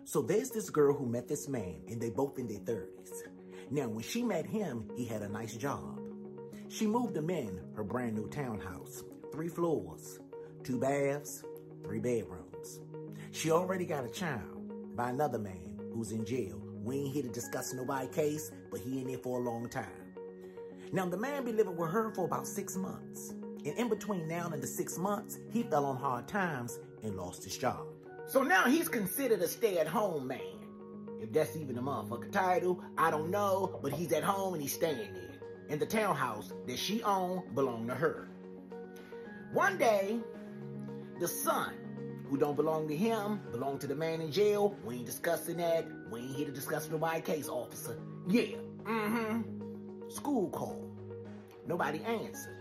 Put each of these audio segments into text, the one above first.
So there's this girl who met this man, and they both in their 30s. Now, when she met him, he had a nice job. She moved him in her brand new townhouse, 3 floors, 2 baths, 3 bedrooms. She already got a child by another man who's in jail. We ain't here to discuss nobody's case, but he in there for a long time. Now, the man been living with her for about 6 months. And in between now and the 6 months, he fell on hard times and lost his job. So now he's considered a stay-at-home man. If that's even a motherfucking title, I don't know, but he's at home and he's staying there. And the townhouse that she owned belonged to her. One day, the son, who don't belong to him, belong to the man in jail. We ain't discussing that. We ain't here to discuss nobody's case, officer. Yeah, School called. Nobody answered.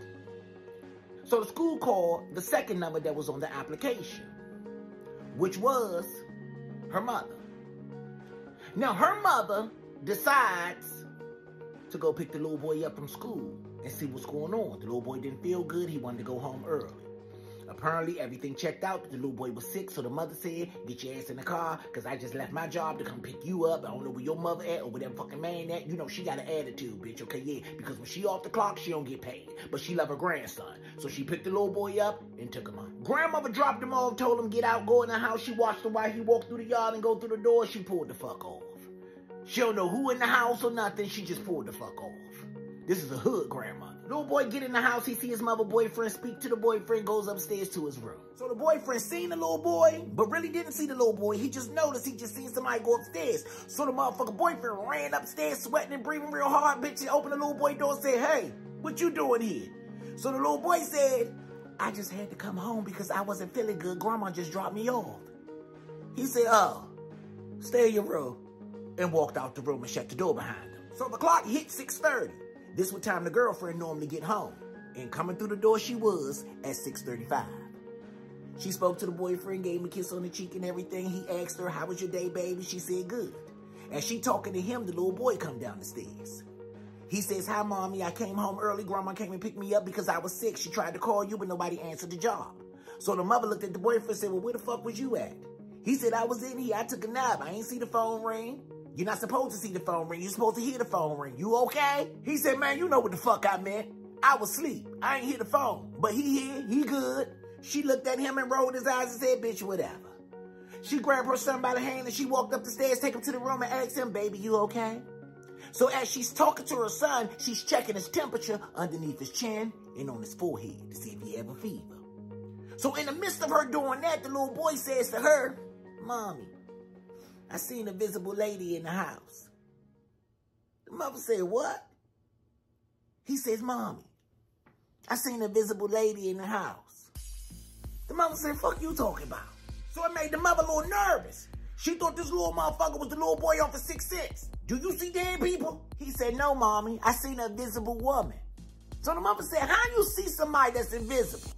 So the school called the second number that was on the application, which was her mother. Now, her mother decides to go pick the little boy up from school and see what's going on. The little boy didn't feel good. He wanted to go home early. Apparently, everything checked out. The little boy was sick, so the mother said, get your ass in the car, because I just left my job to come pick you up. I don't know where your mother at or where that fucking man at. You know, she got an attitude, bitch, okay? Yeah, because when she off the clock, she don't get paid. But she love her grandson. So she picked the little boy up and took him out. Grandmother dropped him off, told him get out, go in the house. She watched him while he walked through the yard and go through the door. She pulled the fuck off. She don't know who in the house or nothing. She just pulled the fuck off. This is a hood grandmother. Little boy get in the house. He see his mother boyfriend, speak to the boyfriend, goes upstairs to his room. So the boyfriend seen the little boy, but really didn't see the little boy. He just noticed. He just seen somebody go upstairs. So the motherfucker boyfriend ran upstairs, sweating and breathing real hard. Bitch, and opened the little boy door and said, hey, what you doing here? So the little boy said, I just had to come home because I wasn't feeling good. Grandma just dropped me off. He said, oh, stay in your room, and walked out the room and shut the door behind him. So the clock hit 6:30. This was time the girlfriend normally get home. And coming through the door she was at 6:35. She spoke to the boyfriend, gave him a kiss on the cheek and everything. He asked her, how was your day, baby? She said, good. As she talking to him, the little boy come down the stairs. He says, hi, mommy. I came home early. Grandma came and picked me up because I was sick. She tried to call you, but nobody answered the job. So the mother looked at the boyfriend and said, well, where the fuck was you at? He said, I was in here. I took a nap. I ain't see the phone ring. You're not supposed to see the phone ring. You're supposed to hear the phone ring. You okay? He said, man, you know what the fuck I meant. I was asleep. I ain't hear the phone. But he here. He good. She looked at him and rolled his eyes and said, bitch, whatever. She grabbed her son by the hand and she walked up the stairs, take him to the room and asked him, baby, you okay? So as she's talking to her son, she's checking his temperature underneath his chin and on his forehead to see if he have a fever. So in the midst of her doing that, the little boy says to her, mommy, I seen a visible lady in the house. The mother said, what? He says, mommy, I seen a visible lady in the house. The mother said, fuck you talking about? So it made the mother a little nervous. She thought this little motherfucker was the little boy off of 6'6". Do you see dead people? He said, no, mommy, I seen a visible woman. So the mother said, how you see somebody that's invisible?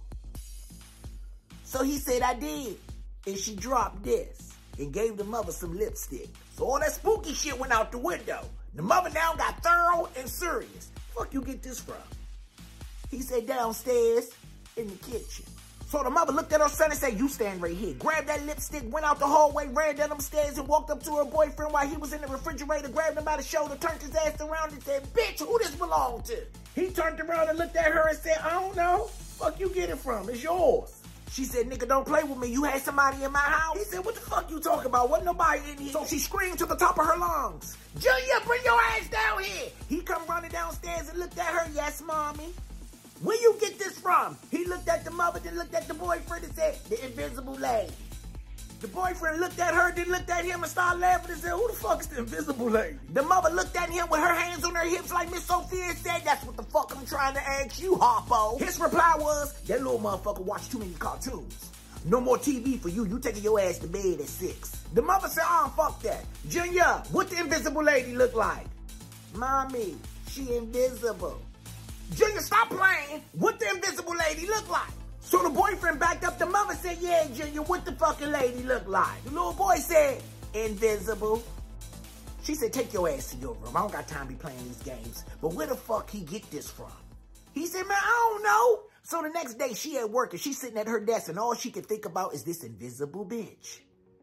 So he said, I did. And she dropped this and gave the mother some lipstick. So all that spooky shit went out the window. The mother now got thorough and serious. Fuck you get this from? He said downstairs in the kitchen. So the mother looked at her son and said, you stand right here. Grabbed that lipstick, went out the hallway, ran down them stairs and walked up to her boyfriend while he was in the refrigerator, grabbed him by the shoulder, turned his ass around and said, bitch, who this belong to? He turned around and looked at her and said, I don't know. Fuck you get it from? It's yours. She said, nigga, don't play with me. You had somebody in my house? He said, what the fuck you talking about? Wasn't nobody in here. So she screamed to the top of her lungs, Junior, bring your ass down here. He come running downstairs and looked at her. Yes, mommy. Where you get this from? He looked at the mother, then looked at the boyfriend and said, the invisible lady. The boyfriend looked at her, then looked at him and started laughing and said, who the fuck is the invisible lady? The mother looked at him with her hands on her hips like Miss Sophia said, that's what the fuck I'm trying to ask you, Harpo. His reply was, that little motherfucker watched too many cartoons. No more TV for you. You taking your ass to bed at 6. The mother said, oh, fuck that. Junior, what the invisible lady look like? Mommy, she invisible. Junior, stop playing. What the invisible lady look like? So the boyfriend backed up. The mother said, yeah, Junior, what the fucking lady look like? The little boy said, invisible. She said, take your ass to your room. I don't got time to be playing these games. But where the fuck he get this from? He said, man, I don't know. So the next day she at work and she's sitting at her desk and all she can think about is this invisible bitch.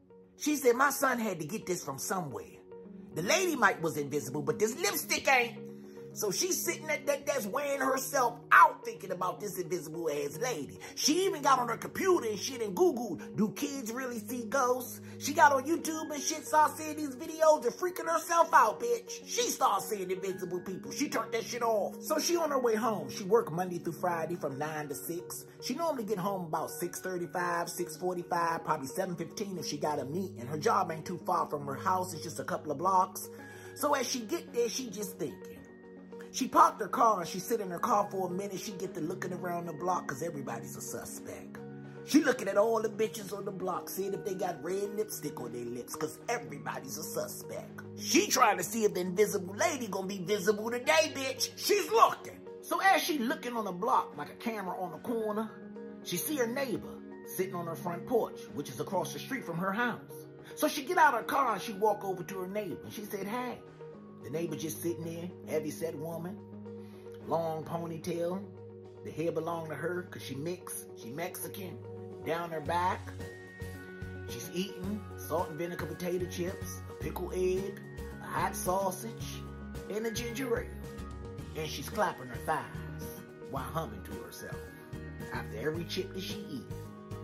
She said, my son had to get this from somewhere. The lady Mike was invisible, but this lipstick ain't. So she's sitting at that desk wearing herself out thinking about this invisible ass lady. She even got on her computer and shit and Googled, do kids really see ghosts? She got on YouTube and shit, started seeing these videos and freaking herself out, bitch. She started seeing invisible people. She turned that shit off. So she on her way home. She worked Monday through Friday from 9 to 6. She normally get home about 6:35, 6:45, probably 7:15 if she got a meet. And her job ain't too far from her house. It's just a couple of blocks. So as she get there, she just thinking. She parked her car and she sit in her car for a minute. She get to looking around the block because everybody's a suspect. She looking at all the bitches on the block, seeing if they got red lipstick on their lips because everybody's a suspect. She trying to see if the invisible lady gonna be visible today, bitch. She's looking. So as she looking on the block like a camera on the corner, she see her neighbor sitting on her front porch, which is across the street from her house. So she get out her car and she walk over to her neighbor and she said, hey. The neighbor just sitting there, heavy-set woman, long ponytail. The hair belonged to her because she Mexican. Down her back, she's eating salt and vinegar potato chips, a pickled egg, a hot sausage, and a ginger ale. And she's clapping her thighs while humming to herself after every chip that she eats.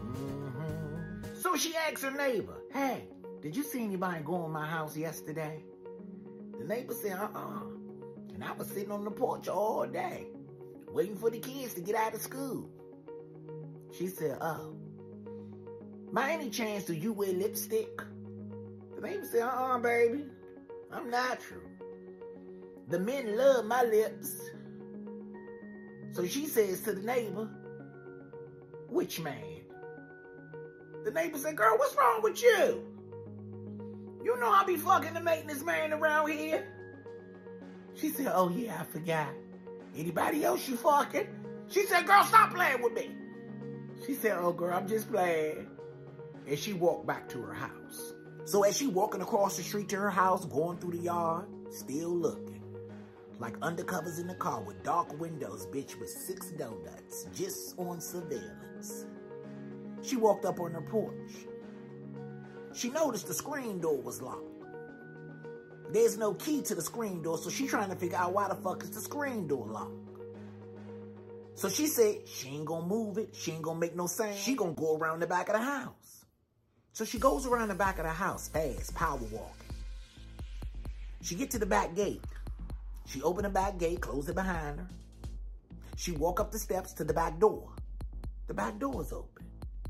So she asks her neighbor, hey, did you see anybody go in my house yesterday? The neighbor said, And I was sitting on the porch all day, waiting for the kids to get out of school. She said, oh, by any chance, do you wear lipstick? The neighbor said, baby, I'm natural. The men love my lips. So she says to the neighbor, which man? The neighbor said, girl, what's wrong with you? You know I be fucking the maintenance man around here. She said, oh yeah, I forgot. Anybody else you fucking? She said, girl, stop playing with me. She said, oh girl, I'm just playing. And she walked back to her house. So as she walking across the street to her house, going through the yard, still looking. Like undercovers in the car with dark windows, bitch, with 6 donuts, just on surveillance. She walked up on her porch. She noticed the screen door was locked. There's no key to the screen door, so she's trying to figure out why the fuck is the screen door locked. So she said she ain't gonna move it. She ain't gonna make no sound. She gonna go around the back of the house. So she goes around the back of the house fast, power walking. She get to the back gate. She open the back gate, close it behind her. She walk up the steps to the back door. The back door is open.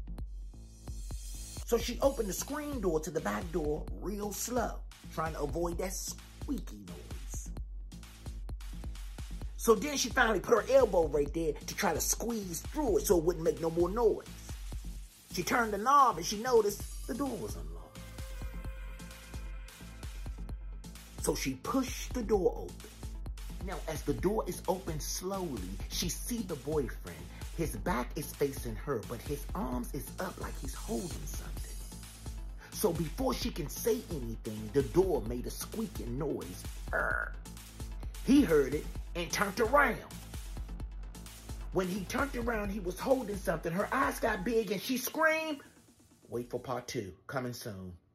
So she opened the screen door to the back door real slow, trying to avoid that squeaky noise. So then she finally put her elbow right there to try to squeeze through it so it wouldn't make no more noise. She turned the knob and she noticed the door was unlocked. So she pushed the door open. Now, as the door is open slowly, she see the boyfriend. His back is facing her, but his arms is up like he's holding something. So before she can say anything, the door made a squeaking noise. He heard it and turned around. When he turned around, he was holding something. Her eyes got big and she screamed. Wait for part 2, coming soon.